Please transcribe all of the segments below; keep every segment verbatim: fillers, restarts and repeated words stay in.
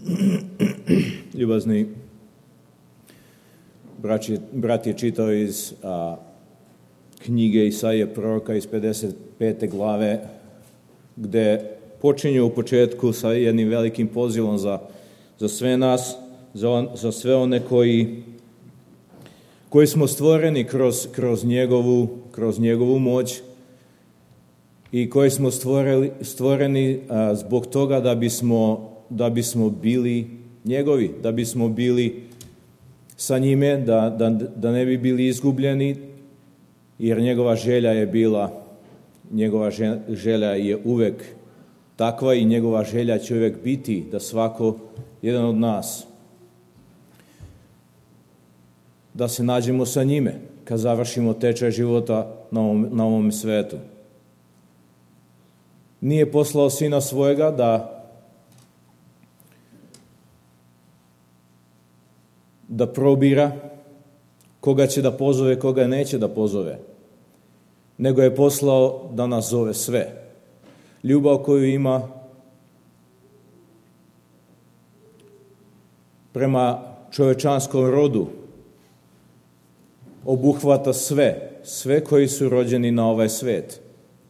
Ljubazni brat je, brat je čitao iz a, knjige Isaije proroka iz pedeset pete glave, gde počinje u početku sa jednim velikim pozivom za, za sve nas, za, on, za sve one koji, koji smo stvoreni kroz, kroz, njegovu, kroz njegovu moć i koji smo stvoreni, stvoreni a, zbog toga da bismo, da bismo bili njegovi, da bismo bili sa njime, da, da, da ne bi bili izgubljeni, jer njegova želja je bila, njegova želja je uvek takva i njegova želja će uvek biti da svako jedan od nas, da se nađemo sa njime kad završimo tečaj života na ovom, na ovom svetu. Nije poslao sina svojega da da probira koga će da pozove, koga neće da pozove, nego je poslao da nas zove sve. Ljubav koju ima prema čovečanskom rodu obuhvata sve, sve koji su rođeni na ovaj svet.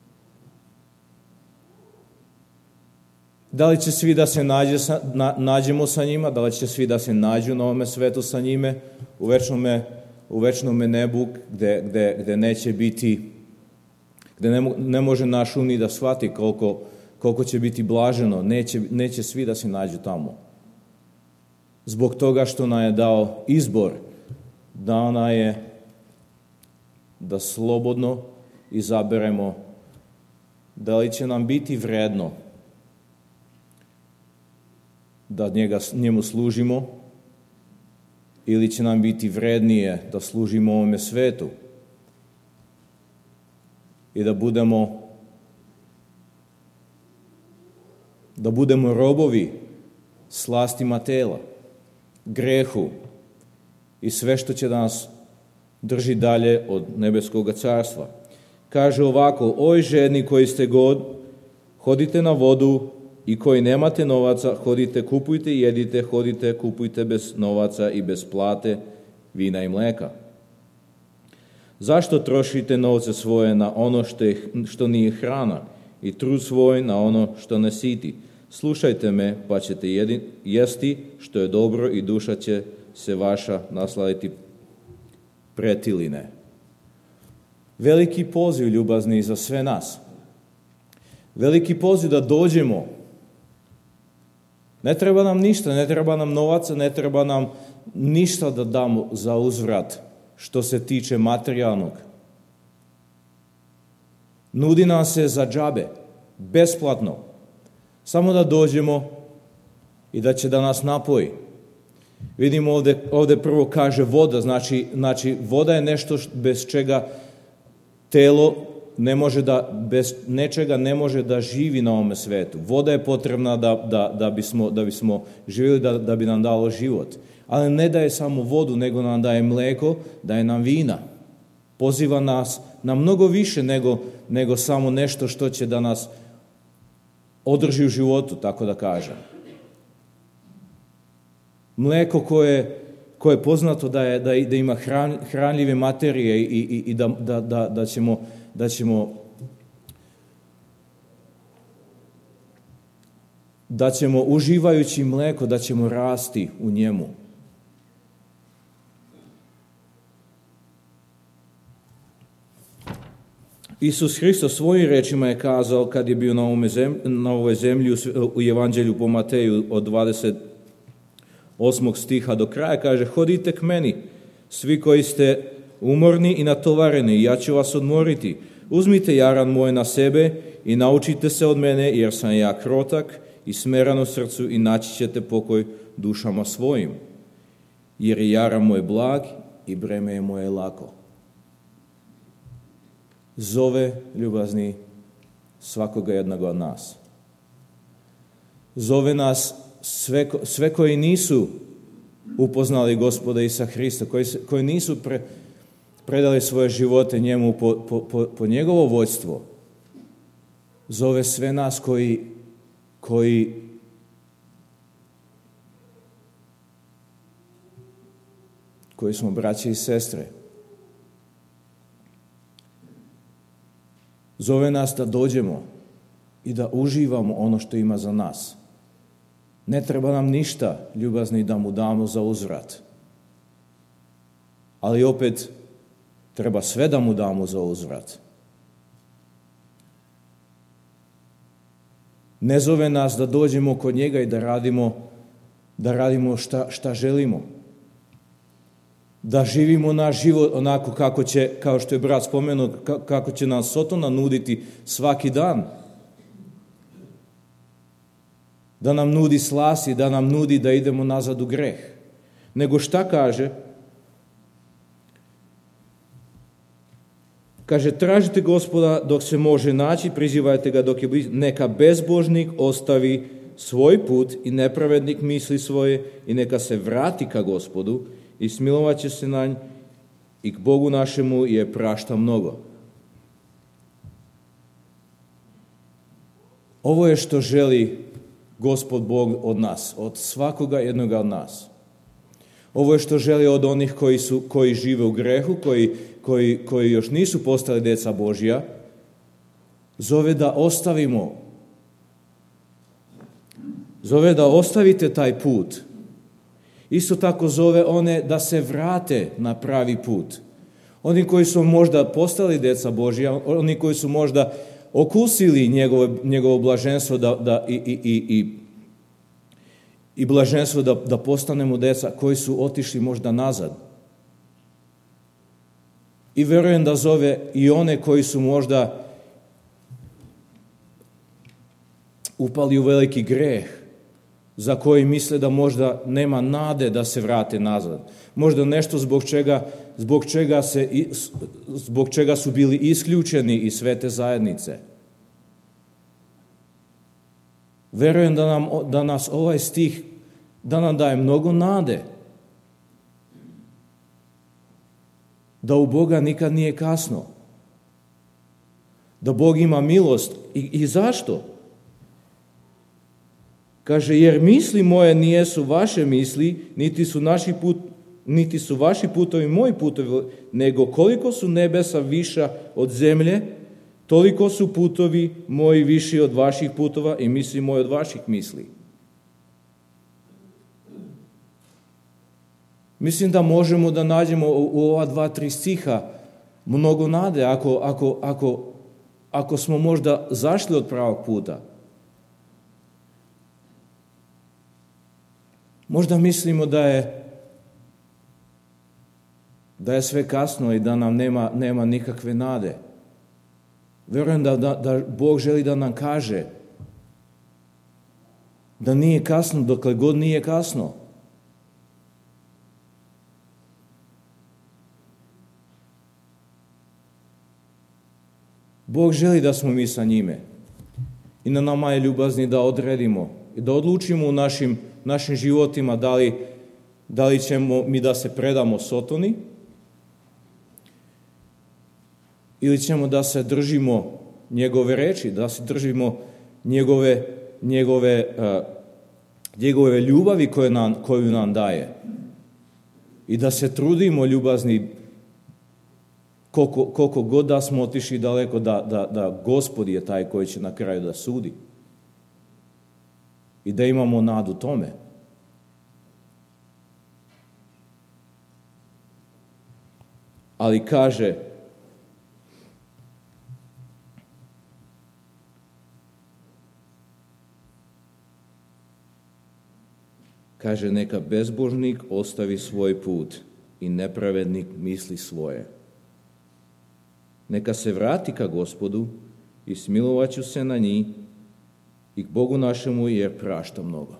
Da li će svi da se nađe sa, na, nađemo sa njima, da li će svi da se nađu na ovome svetu sa njime, u večnome, u večnome nebu gde, gde, gde neće biti, gde ne, ne može naš um ni da shvati koliko, koliko će biti blaženo, neće, neće svi da se nađu tamo. Zbog toga što nam je dao izbor, dao nam je da slobodno izaberemo da li će nam biti vredno da njega, njemu služimo ili će nam biti vrednije da služimo ovome svetu i da budemo da budemo robovi slastima tela, grehu i sve što će da nas drži dalje od nebeskog carstva. Kaže ovako: oj žedni koji ste god, hodite na vodu, i koji nemate novaca, hodite, kupujte i jedite, hodite, kupujte bez novaca i bez plate, vina i mleka. Zašto trošite novce svoje na ono što, je, što nije hrana i trud svoj na ono što ne siti? Slušajte me, pa ćete jedi, jesti što je dobro i duša će se vaša nasladiti pretiline. Veliki poziv, ljubazni, za sve nas. Veliki poziv da dođemo. Ne treba nam ništa, ne treba nam novaca, ne treba nam ništa da damo za uzvrat što se tiče materijalnog. Nudi nam se za džabe, besplatno. Samo da dođemo i da će da nas napoji. Vidimo ovde, ovde prvo kaže voda, znači, znači voda je nešto bez čega telo ne može da, bez nečega ne može da živi na ovome svetu. Voda je potrebna da, da, da, bismo, da bismo živjeli, da, da bi nam dalo život. Ali ne daje samo vodu, nego nam daje mleko, daje nam vina. Poziva nas na mnogo više nego, nego samo nešto što će da nas održi u životu, tako da kažem. Mleko koje, koje je poznato da, je, da, da ima hran, hranljive materije i, i, i da, da, da, da ćemo da ćemo da ćemo uživajući mleko, da ćemo rasti u njemu. Isus Hristos svojim rečima je kazao kad je bio na, ovome zemlji, na ovoj zemlji u Evanđelju po Mateju od dvadeset osmog stiha do kraja, kaže: hodite k meni, svi koji ste umorni i natovareni, ja ću vas odmoriti. Uzmite jaran moj na sebe i naučite se od mene, jer sam ja krotak i smeran u srcu i naći ćete pokoj dušama svojim. Jer je jaran moj blag i breme je moje lako. Zove, ljubazni, svakoga jednog od nas. Zove nas sve, sve koji nisu upoznali Gospoda Isusa Hrista, koji, koji nisu pre, predali svoje živote njemu po, po, po, po njegovo vođstvo. Zove sve nas koji, koji koji smo braće i sestre. Zove nas da dođemo i da uživamo ono što ima za nas. Ne treba nam ništa, ljubazni, da mu damo za uzvrat. Ali opet treba sve da mu damo za uzvrat. Ne zove nas da dođemo kod njega i da radimo, da radimo šta, šta želimo. Da živimo naš život onako kako će, kao što je brat spomenuo, kako će nam Sotona nuditi svaki dan. Da nam nudi slasi, da nam nudi da idemo nazad u greh. Nego šta kaže? Kaže, tražite Gospoda dok se može naći, prizivajte ga dok je blizu. Neka bezbožnik ostavi svoj put i nepravednik misli svoje i neka se vrati ka Gospodu i smilovat će se na nj i k Bogu našemu je prašta mnogo. Ovo je što želi Gospod Bog od nas, od svakoga jednoga od nas. Ovo je što želi od onih koji, su, koji žive u grehu, koji, koji, koji još nisu postali djeca Božja. Zove da ostavimo, zove da ostavite taj put. Isto tako zove one da se vrate na pravi put. Oni koji su možda postali djeca Božja, oni koji su možda okusili njegovo, njegovo blaženstvo da, da, i, i, i, i, i blaženstvo da, da postanemo djeca, koji su otišli možda nazad. I vjerujem da zove i one koji su možda upali u veliki greh, za koji misle da možda nema nade da se vrate nazad. Možda nešto zbog čega, zbog čega, se, zbog čega su bili isključeni iz svete zajednice. Vjerujem da, nam, da nas ovaj stih, da nam daje mnogo nade. Da u Boga nikad nije kasno. Da Bog ima milost. I, i zašto? Kaže, jer misli moje nijesu vaše misli, niti su, naši put, niti su vaši putovi moji putovi, nego koliko su nebesa viša od zemlje, toliko su putovi moji viši od vaših putova i misli moji od vaših misli. Mislim da možemo da nađemo u ova dva, tri stiha mnogo nade, ako, ako, ako, ako smo možda zašli od pravog puta. Možda mislimo da je, da je sve kasno i da nam nema, nema nikakve nade. Vjerujem da, da, da Bog želi da nam kaže da nije kasno dokle god nije kasno. Bog želi da smo mi sa njime i na nama je ljubazni da odredimo i da odlučimo u našim, našim životima da li, da li ćemo mi da se predamo Sotoni ili ćemo da se držimo njegove reči, da se držimo njegove, njegove, uh, njegove ljubavi koje nam, koju nam daje i da se trudimo ljubazni koliko, koliko god da smo otišli daleko, da, da, da Gospod je taj koji će na kraju da sudi. I da imamo nadu tome. Ali kaže, kaže, neka bezbožnik ostavi svoj put i nepravednik misli svoje. Neka se vrati ka Gospodu i smilovat ću se na njih i k Bogu našemu jer prašta mnogo.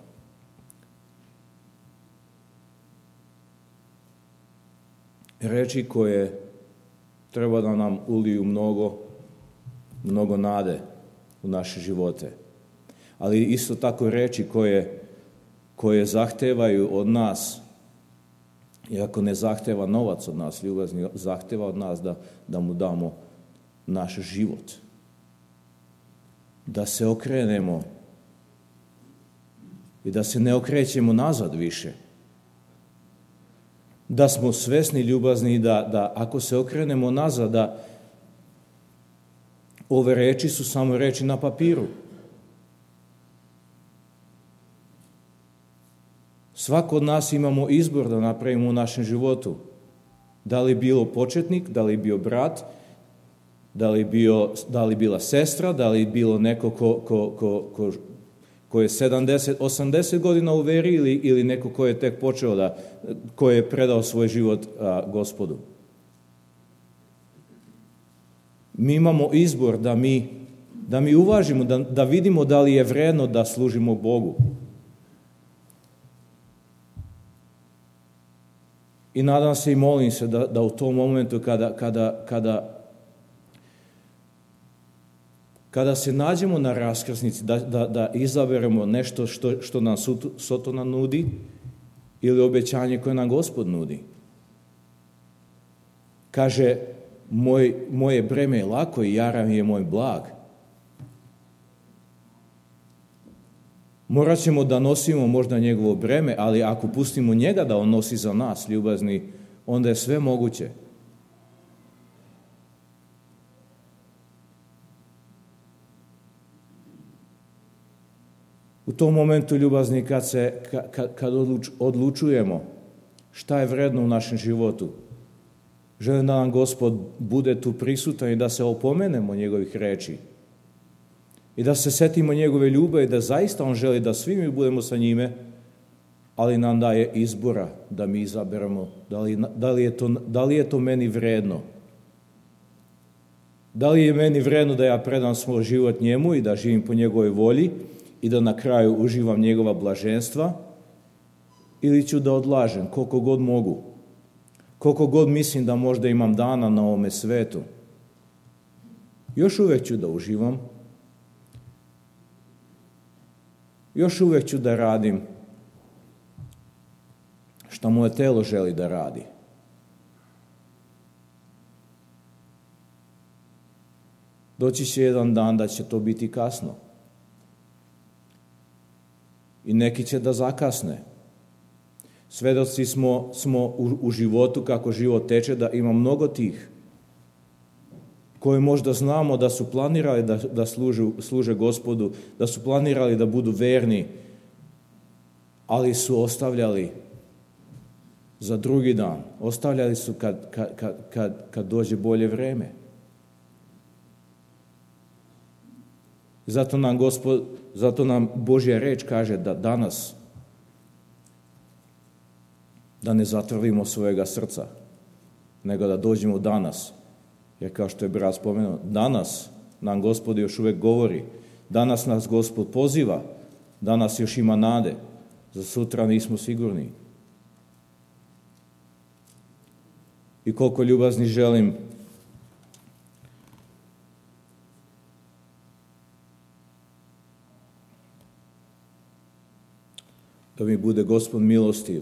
Reči koje treba da nam uliju mnogo, mnogo nade u naše živote. Ali isto tako reči koje, koje zahtevaju od nas, iako ne zahteva novac od nas, ljubazni, zahteva od nas da, da mu damo naš život. Da se okrenemo i da se ne okrećemo nazad više. da smo svesni, ljubazni, da, da ako se okrenemo nazad, da ove reči su samo reči na papiru. Svako od nas imamo izbor da napravimo u našem životu. Da li bilo početnik, da li bio brat, da li, bio, da li bila sestra, da li bilo neko ko, ko, ko, ko, ko je sedamdeset, osamdeset godina u veri ili, ili neko ko je tek počeo da, ko je predao svoj život a, Gospodu. Mi imamo izbor da mi, da mi uvažimo, da, da vidimo da li je vredno da služimo Bogu. I nadam se i molim se da, da u tom momentu kada, kada, kada, kada se nađemo na raskrsnici, da, da, da izaberemo nešto što, što nam Sotona nudi ili obećanje koje nam Gospod nudi. Kaže, moj, moje breme je lako i jaran je moj blag. Morat ćemo da nosimo možda njegovo breme, ali ako pustimo njega da on nosi za nas, ljubazni, onda je sve moguće. U tom momentu, ljubazni, kad, se, kad, kad odluč, odlučujemo šta je vredno u našem životu, želim da nam Gospod bude tu prisutan i da se opomenemo njegovih reči. I da se setimo njegove ljubavi, da zaista on želi da svi mi budemo sa njime, ali nam daje izbora da mi izaberemo da li, da li, je, to, da li je to meni vredno. Da li je meni vredno da ja predam svoj život njemu i da živim po njegovoj volji i da na kraju uživam njegova blaženstva, ili ću da odlažem koliko god mogu, koliko god mislim da možda imam dana na ovome svetu. Još uvek ću da uživam, još uvek ću da radim šta moje telo želi da radi. Doći će jedan dan da će to biti kasno. I neki će da zakasne. Svedoci smo, smo u, u životu, kako život teče, da ima mnogo tih koje možda znamo da su planirali da, da služu, služe Gospodu, da su planirali da budu verni, ali su ostavljali za drugi dan. Ostavljali su kad, kad, kad, kad, kad dođe bolje vreme. Zato nam, Gospod, zato nam Božja reč kaže da danas da ne zatvorimo svojega srca, nego da dođemo danas. Jer kao što je brat spomenuo, danas nam Gospod još uvek govori, danas nas Gospod poziva, danas još ima nade, za sutra nismo sigurni. I koliko ljubazni želim da mi bude Gospod milostiv.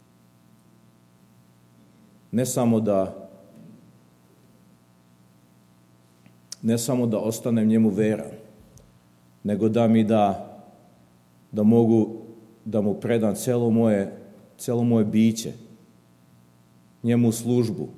Ne samo da ne samo da ostanem njemu veran, nego da mi da da mogu da mu predam celo moje, celo moje biće, njemu službu.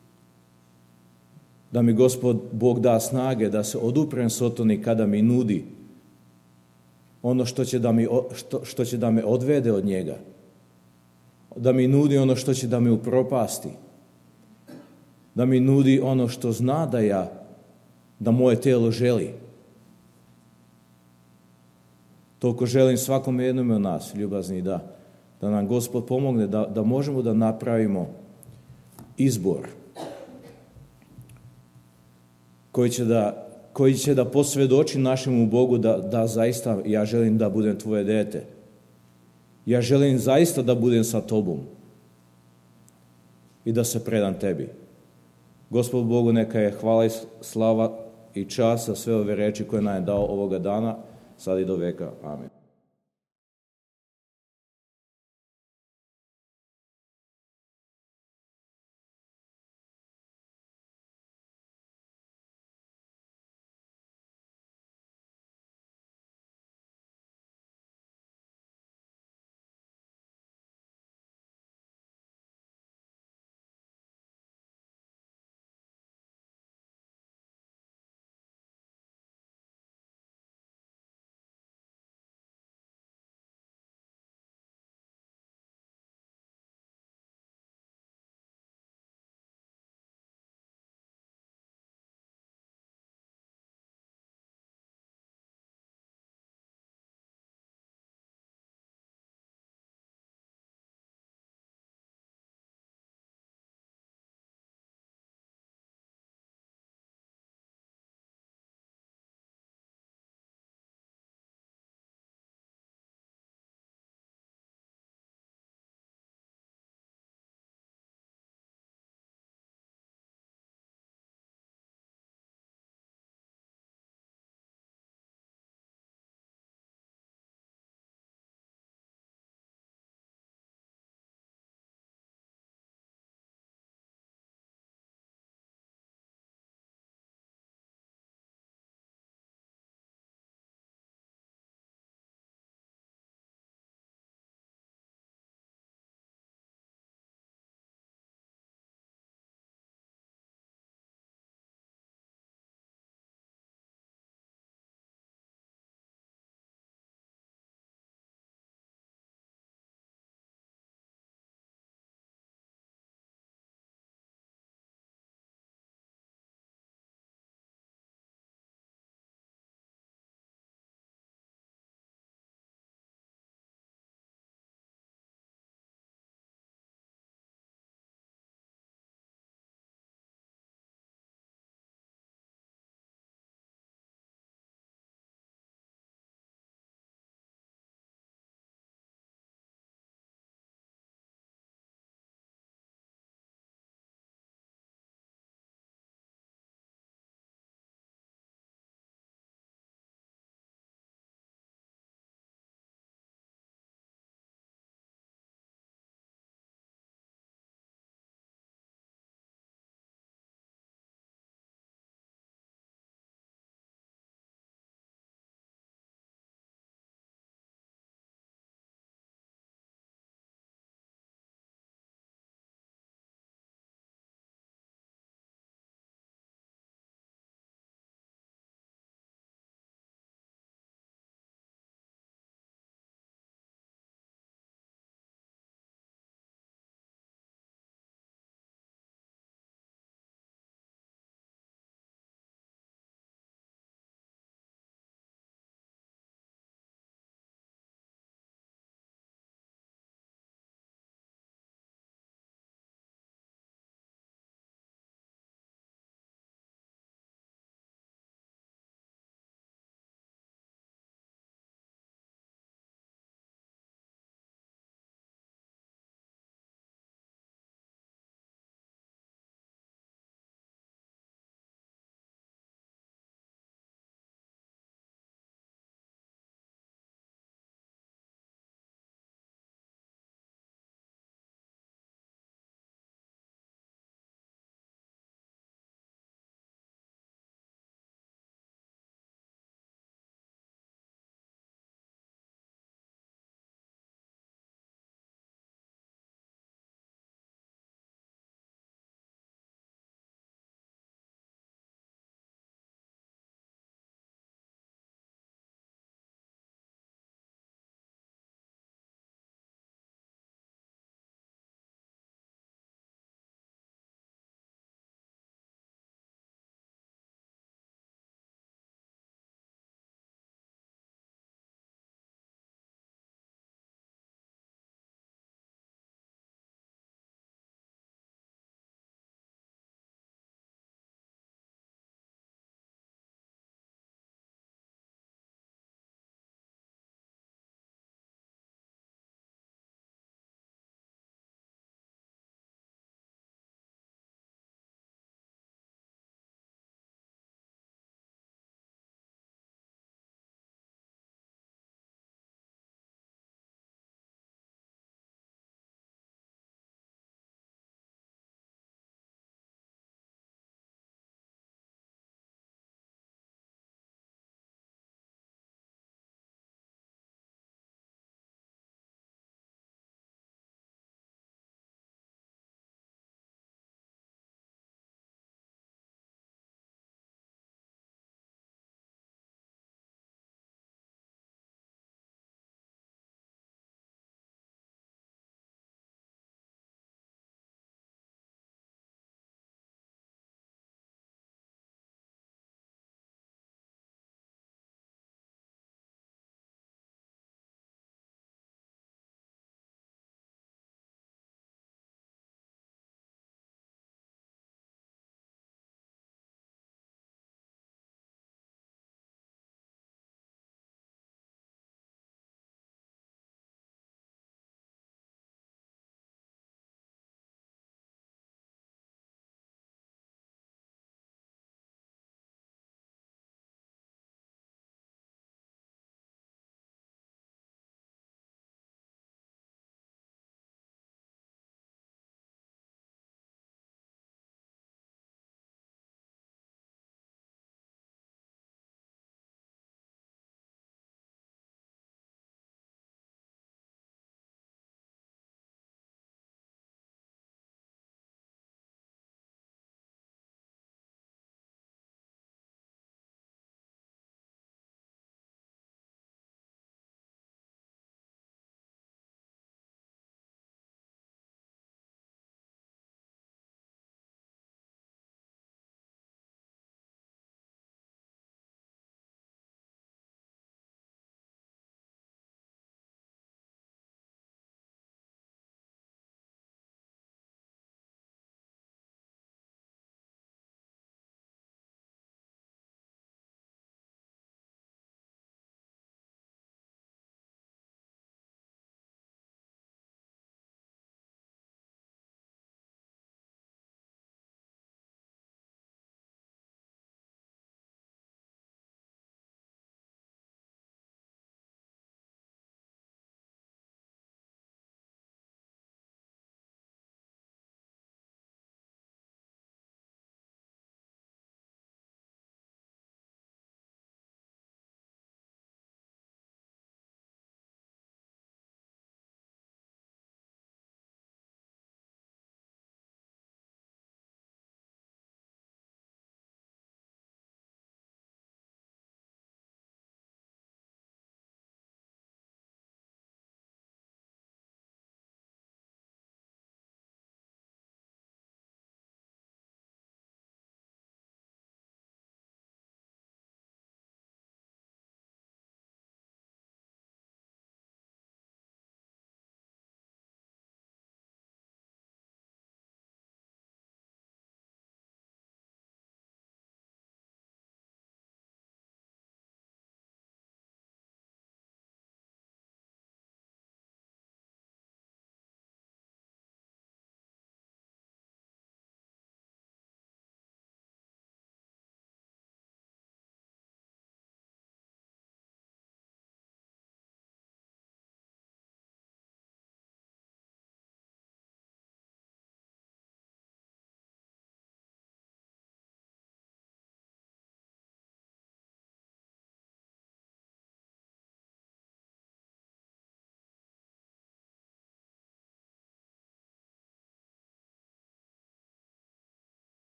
Da mi Gospod Bog da snage da se oduprem Sotoni kada mi nudi ono što će da mi, što, što će da me odvede od njega. Da mi nudi ono što će da me upropasti. Da mi nudi ono što zna da ja, da moje telo želi. Toliko želim svakom jednom od nas, ljubazni, da, da nam Gospod pomogne, da, da možemo da napravimo izbor koji će da, koji će da posvjedoči našemu Bogu da, da zaista ja želim da budem tvoje dete. Ja želim zaista da budem sa tobom i da se predam tebi. Gospod Bogu neka je hvala i slava i čast za sve ove reči koje nam je dao ovoga dana, sad i do veka. Amen.